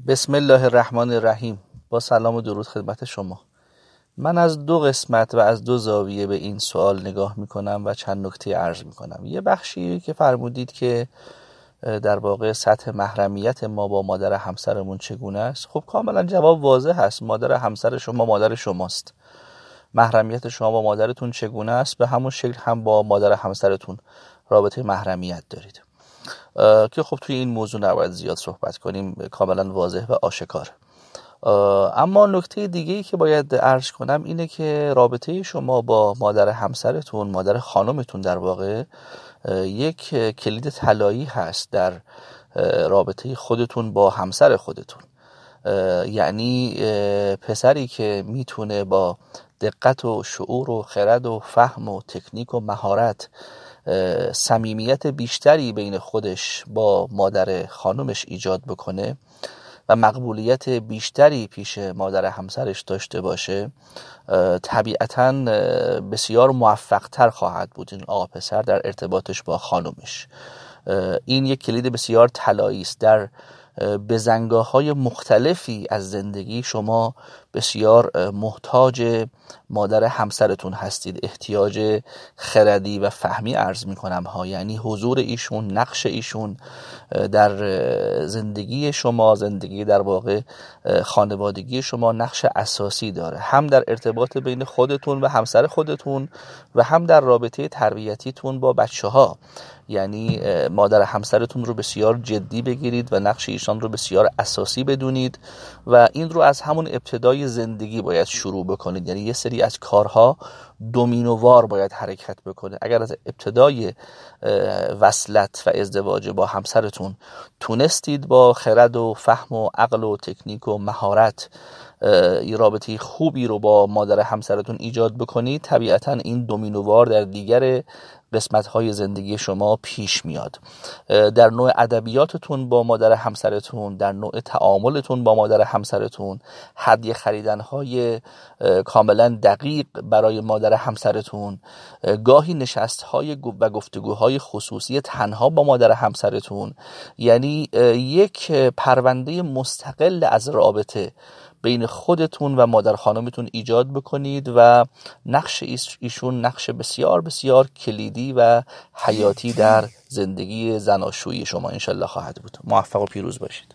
بسم الله الرحمن الرحیم. با سلام و درود خدمت شما. من از دو قسمت و از دو زاویه به این سوال نگاه میکنم و چند نکته عرض میکنم. یه بخشی که فرمودید که در واقع سطح محرمیت ما با مادر همسرمون چگونه است، خب کاملا جواب واضح هست. مادر همسر شما مادر شماست. محرمیت شما با مادرتون چگونه است، به همون شکل هم با مادر همسرتون رابطه محرمیت دارید که خب توی این موضوع نباید زیاد صحبت کنیم، کاملا واضح و آشکار. اما نکته دیگه‌ای که باید عرض کنم اینه که رابطه شما با مادر همسرتون، مادر خانمتون در واقع یک کلید طلایی هست در رابطه خودتون با همسر خودتون. یعنی پسری که میتونه با دقت و شعور و خرد و فهم و تکنیک و مهارت صمیمیت بیشتری بین خودش با مادر خانمش ایجاد بکنه و مقبولیت بیشتری پیش مادر همسرش داشته باشه، طبیعتاً بسیار موفق‌تر خواهد بود این آقا پسر در ارتباطش با خانمش. این یک کلید بسیار طلایی است. در بزنگاه‌های مختلفی از زندگی شما بسیار محتاج مادر همسرتون هستید. احتیاج خردی و فهمی عرض میکنم ها، یعنی حضور ایشون، نقش ایشون در زندگی شما، زندگی در واقع خانوادگی شما نقش اساسی داره، هم در ارتباط بین خودتون و همسر خودتون و هم در رابطه تربیتیتون با بچه ها. یعنی مادر همسرتون رو بسیار جدی بگیرید و نقش ایشان رو بسیار اساسی بدونید و این رو از همون ابتدای زندگی باید شروع بکنید. یعنی یه سری از کارها دومینووار باید حرکت بکنه. اگر از ابتدای وصلت و ازدواج با همسرتون تونستید با خرد و فهم و عقل و تکنیک و مهارت یه رابطه خوبی رو با مادر همسرتون ایجاد بکنید، طبیعتاً این دومینووار در دیگر قسمت‌های زندگی شما پیش میاد. در نوع ادبیاتتون با مادر همسرتون، در نوع تعاملتون با مادر همسرتون، هدیه خریدن‌های کاملا دقیق برای مادر همسرتون، گاهی نشست‌های و گفتگوهای خصوصی تنها با مادر همسرتون، یعنی یک پرونده مستقل از رابطه بین خودتون و مادر خانمتون ایجاد بکنید و نقش ایشون نقش بسیار بسیار کلیدی و حیاتی در زندگی زناشویی شما انشالله خواهد بود. موفق و پیروز باشید.